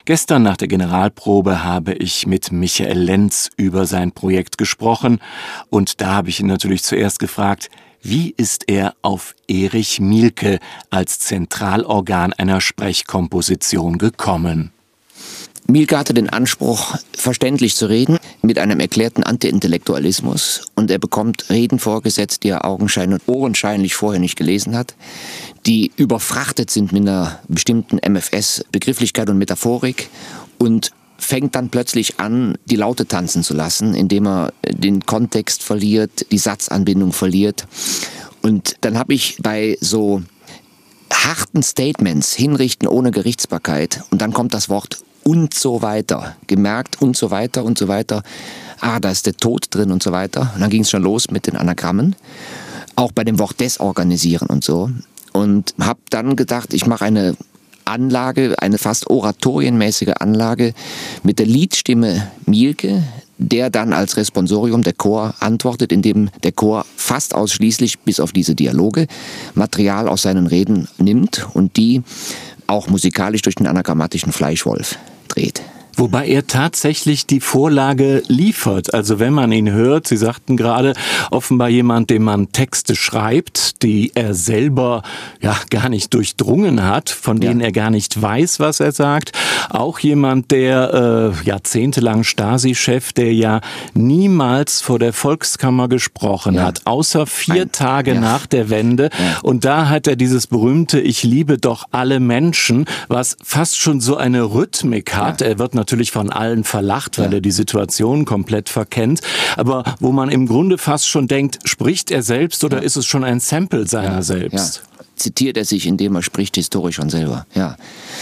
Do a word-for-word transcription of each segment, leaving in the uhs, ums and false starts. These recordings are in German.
Gestern nach der Generalprobe habe ich mit Michael Lenz über sein Projekt gesprochen und da habe ich ihn natürlich zuerst gefragt, wie ist er auf Erich Mielke als Zentralorgan einer Sprechkomposition gekommen? Mielke hatte den Anspruch, verständlich zu reden, mit einem erklärten Anti-Intellektualismus, und er bekommt Reden vorgesetzt, die er augenscheinlich und ohrenscheinlich vorher nicht gelesen hat, die überfrachtet sind mit einer bestimmten M F S-Begrifflichkeit und Metaphorik, und fängt dann plötzlich an, die Laute tanzen zu lassen, indem er den Kontext verliert, die Satzanbindung verliert. Und dann habe ich bei so harten Statements, hinrichten ohne Gerichtsbarkeit, und dann kommt das Wort und so weiter, gemerkt und so weiter und so weiter, ah, da ist der Tod drin und so weiter. Und dann ging es schon los mit den Anagrammen, auch bei dem Wort desorganisieren und so. Und habe dann gedacht, ich mache eine Anlage, eine fast oratorienmäßige Anlage mit der Liedstimme Mielke, der dann als Responsorium der Chor antwortet, indem der Chor fast ausschließlich, bis auf diese Dialoge, Material aus seinen Reden nimmt und die auch musikalisch durch den anagrammatischen Fleischwolf dreht. Wobei er tatsächlich die Vorlage liefert. Also wenn man ihn hört, Sie sagten gerade, offenbar jemand, dem man Texte schreibt, die er selber ja gar nicht durchdrungen hat, von denen ja. er gar nicht weiß, was er sagt. Auch jemand, der äh, jahrzehntelang Stasi-Chef, der ja niemals vor der Volkskammer gesprochen ja. hat, außer vier Ein, Tage ja. nach der Wende. Ja. Und da hat er dieses berühmte "Ich liebe doch alle Menschen", was fast schon so eine Rhythmik hat. Ja. Er wird natürlich natürlich von allen verlacht, weil ja. er die Situation komplett verkennt, aber wo man im Grunde fast schon denkt, spricht er selbst oder ja. ist es schon ein Sample seiner ja. selbst? Ja. Zitiert er sich, indem er spricht, historisch schon selber. Ja.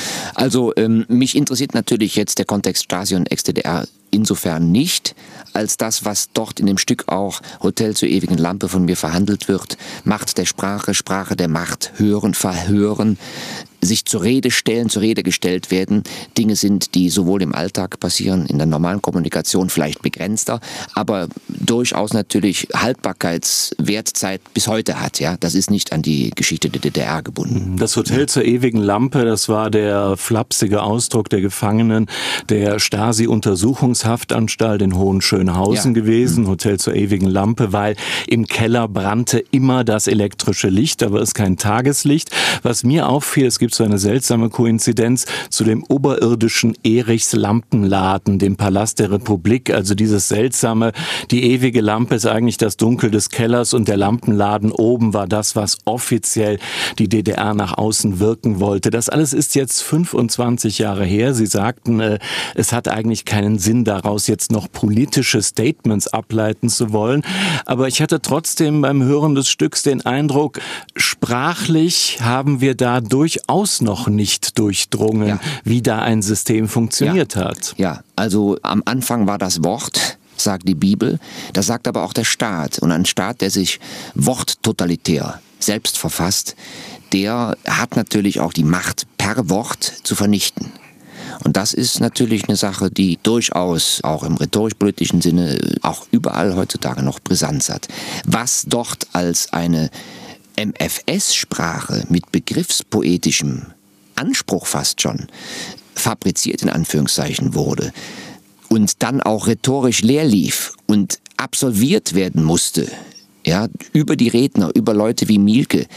Also ähm, mich interessiert natürlich jetzt der Kontext Stasi und Ex-D D R insofern nicht, als das, was dort in dem Stück auch Hotel zur ewigen Lampe von mir verhandelt wird. Macht der Sprache, Sprache der Macht, hören, verhören, sich zur Rede stellen, zur Rede gestellt werden, Dinge sind, die sowohl im Alltag passieren, in der normalen Kommunikation vielleicht begrenzter, aber durchaus natürlich Haltbarkeitswertzeit bis heute hat. Ja, das ist nicht an die Geschichte der D D R gebunden. Das Hotel zur ewigen Lampe, das war der flapsige Ausdruck der Gefangenen der Stasi-Untersuchungshaftanstalt in Hohenschönhausen ja. gewesen. Mhm. Hotel zur ewigen Lampe, weil im Keller brannte immer das elektrische Licht, aber es ist kein Tageslicht. Was mir auffiel, es gibt so eine seltsame Koinzidenz zu dem oberirdischen Erichs Lampenladen, dem Palast der Republik, also dieses seltsame, die ewige Lampe ist eigentlich das Dunkel des Kellers und der Lampenladen oben war das, was offiziell die D D R nach außen wirken wollte. Das alles ist jetzt fünfundzwanzig Jahre her. Sie sagten, äh, es hat eigentlich keinen Sinn daraus, jetzt noch politische Statements ableiten zu wollen, aber ich hatte trotzdem beim Hören des Stücks den Eindruck, sprachlich haben wir da durchaus noch nicht durchdrungen, ja. wie da ein System funktioniert ja. hat. Ja, also am Anfang war das Wort, sagt die Bibel, das sagt aber auch der Staat. Und ein Staat, der sich worttotalitär selbst verfasst, der hat natürlich auch die Macht, per Wort zu vernichten. Und das ist natürlich eine Sache, die durchaus auch im rhetorisch-politischen Sinne auch überall heutzutage noch Brisanz hat. Was dort als eine M F S-Sprache mit begriffspoetischem Anspruch fast schon fabriziert in Anführungszeichen wurde und dann auch rhetorisch leer lief und absolviert werden musste, ja, über die Redner, über Leute wie Mielke,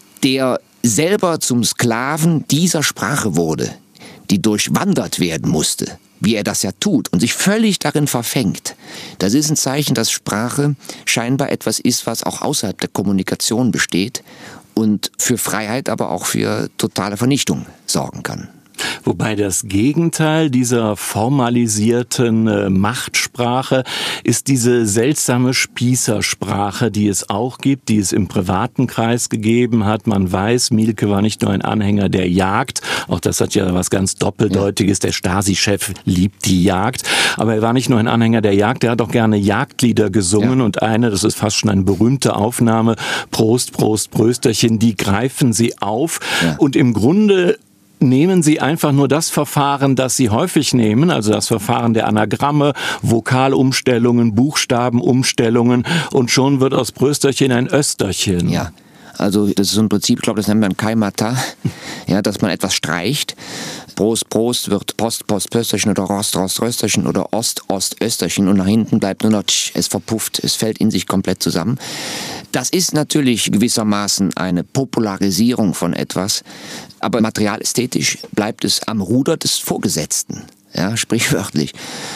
der selber zum Sklaven dieser Sprache wurde, die durchwandert werden musste, wie er das ja tut und sich völlig darin verfängt. Das ist ein Zeichen, dass Sprache scheinbar etwas ist, was auch außerhalb der Kommunikation besteht und für Freiheit, aber auch für totale Vernichtung sorgen kann. Wobei das Gegenteil dieser formalisierten äh, Machtsprache ist diese seltsame Spießersprache, die es auch gibt, die es im privaten Kreis gegeben hat. Man weiß, Mielke war nicht nur ein Anhänger der Jagd, auch das hat ja was ganz Doppeldeutiges, der Stasi-Chef liebt die Jagd, aber er war nicht nur ein Anhänger der Jagd, er hat auch gerne Jagdlieder gesungen ja. und eine, das ist fast schon eine berühmte Aufnahme, Prost, Prost, Prösterchen, die greifen sie auf ja. und im Grunde nehmen Sie einfach nur das Verfahren, das Sie häufig nehmen, also das Verfahren der Anagramme, Vokalumstellungen, Buchstabenumstellungen und schon wird aus Prösterchen ein Österchen. Ja, also das ist so ein Prinzip, ich glaube, das nennt man Kaimata, ja, dass man etwas streicht. Prost, Prost wird Post, Post, Pösterchen oder Rost, Rost, Rösterchen oder Ost, Ost, Österchen und nach hinten bleibt nur noch tsch, es verpufft, es fällt in sich komplett zusammen. Das ist natürlich gewissermaßen eine Popularisierung von etwas, aber materialästhetisch bleibt es am Ruder des Vorgesetzten, ja, sprichwörtlich.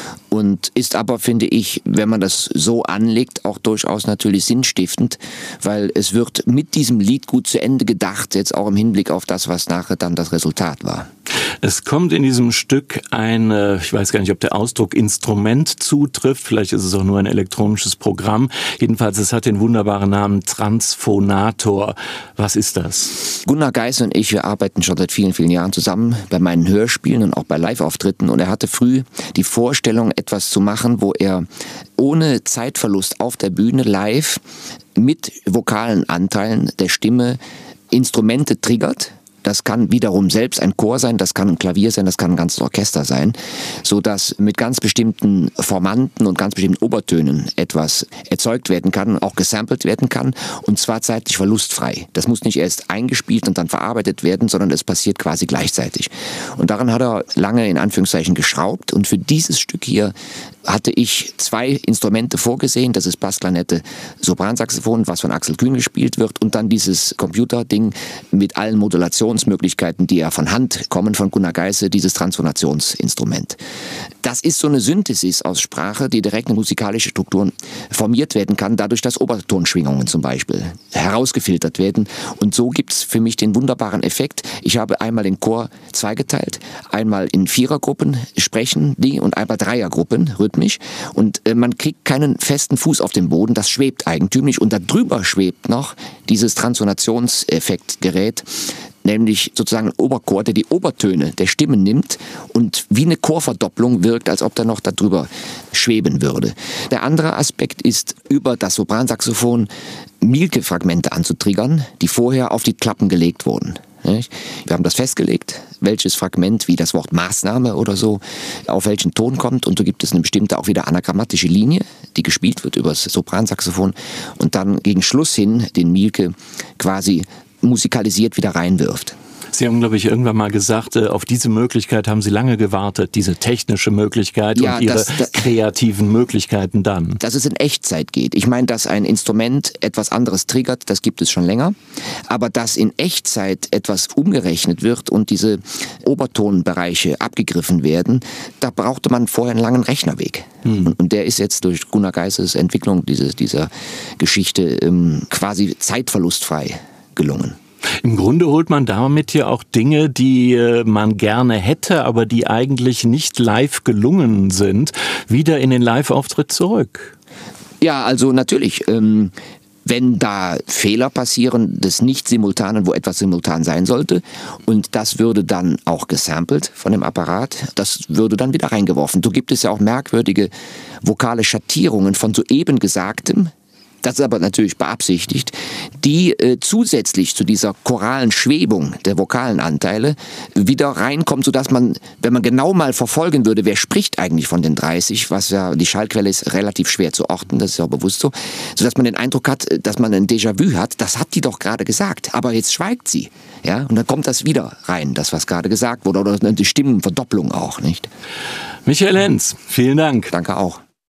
Und ist aber, finde ich, wenn man das so anlegt, auch durchaus natürlich sinnstiftend, weil es wird mit diesem Lied gut zu Ende gedacht, jetzt auch im Hinblick auf das, was nachher dann das Resultat war. Es kommt in diesem Stück ein, ich weiß gar nicht, ob der Ausdruck Instrument zutrifft, vielleicht ist es auch nur ein elektronisches Programm. Jedenfalls, es hat den wunderbaren Namen Transphonator. Was ist das? Gunnar Geisse und ich, wir arbeiten schon seit vielen, vielen Jahren zusammen bei meinen Hörspielen und auch bei Live-Auftritten. Und er hatte früh die Vorstellung, etwas zu machen, wo er ohne Zeitverlust auf der Bühne live mit vokalen Anteilen der Stimme Instrumente triggert. Das kann wiederum selbst ein Chor sein, das kann ein Klavier sein, das kann ein ganzes Orchester sein, so dass mit ganz bestimmten Formanten und ganz bestimmten Obertönen etwas erzeugt werden kann, auch gesampelt werden kann, und zwar zeitlich verlustfrei. Das muss nicht erst eingespielt und dann verarbeitet werden, sondern es passiert quasi gleichzeitig. Und daran hat er lange in Anführungszeichen geschraubt, und für dieses Stück hier hatte ich zwei Instrumente vorgesehen. Das ist Bassklarinette, Sopransaxophon, was von Axel Kühn gespielt wird, und dann dieses Computerding mit allen Modulationsmöglichkeiten, die ja von Hand kommen von Gunnar Geisse, dieses Transfonationsinstrument. Das ist so eine Synthesis aus Sprache, die direkt in musikalische Strukturen formiert werden kann, dadurch, dass Obertonschwingungen zum Beispiel herausgefiltert werden. Und so gibt es für mich den wunderbaren Effekt. Ich habe einmal den Chor zweigeteilt, einmal in Vierergruppen sprechen die und einmal Dreiergruppen, rhythmisch. Und äh, man kriegt keinen festen Fuß auf dem Boden, das schwebt eigentümlich. Und darüber schwebt noch dieses Transonationseffektgerät, nämlich sozusagen ein Oberchor, der die Obertöne der Stimmen nimmt und wie eine Chorverdopplung wirkt, als ob da noch darüber schweben würde. Der andere Aspekt ist, über das Sopransaxophon Mielke-Fragmente anzutriggern, die vorher auf die Klappen gelegt wurden. Wir haben das festgelegt, welches Fragment, wie das Wort Maßnahme oder so, auf welchen Ton kommt, und so gibt es eine bestimmte auch wieder anagrammatische Linie, die gespielt wird über das Sopransaxophon und dann gegen Schluss hin den Mielke quasi musikalisiert wieder reinwirft. Sie haben, glaube ich, irgendwann mal gesagt, auf diese Möglichkeit haben Sie lange gewartet, diese technische Möglichkeit, ja, und Ihre das, das, kreativen Möglichkeiten dann. Dass es in Echtzeit geht. Ich meine, dass ein Instrument etwas anderes triggert, das gibt es schon länger. Aber dass in Echtzeit etwas umgerechnet wird und diese Obertonbereiche abgegriffen werden, da brauchte man vorher einen langen Rechnerweg. Hm. Und, und der ist jetzt durch Gunnar Geisses Entwicklung dieses, dieser Geschichte ähm, quasi zeitverlustfrei gelungen. Im Grunde holt man damit ja auch Dinge, die äh, man gerne hätte, aber die eigentlich nicht live gelungen sind, wieder in den Live-Auftritt zurück. Ja, also natürlich. Ähm Wenn da Fehler passieren des Nicht-Simultanen, wo etwas simultan sein sollte, und das würde dann auch gesampelt von dem Apparat, das würde dann wieder reingeworfen. So gibt es ja auch merkwürdige vokale Schattierungen von soeben Gesagtem, das ist aber natürlich beabsichtigt, die äh, zusätzlich zu dieser choralen Schwebung der vokalen Anteile wieder reinkommt, sodass man, wenn man genau mal verfolgen würde, wer spricht eigentlich von den dreißig, was ja, die Schallquelle ist relativ schwer zu orten, das ist ja auch bewusst so, sodass man den Eindruck hat, dass man ein Déjà-vu hat, das hat die doch gerade gesagt, aber jetzt schweigt sie. Ja? Und dann kommt das wieder rein, das, was gerade gesagt wurde, oder eine Stimmenverdopplung auch, nicht? Michael Henz, vielen Dank. Danke auch.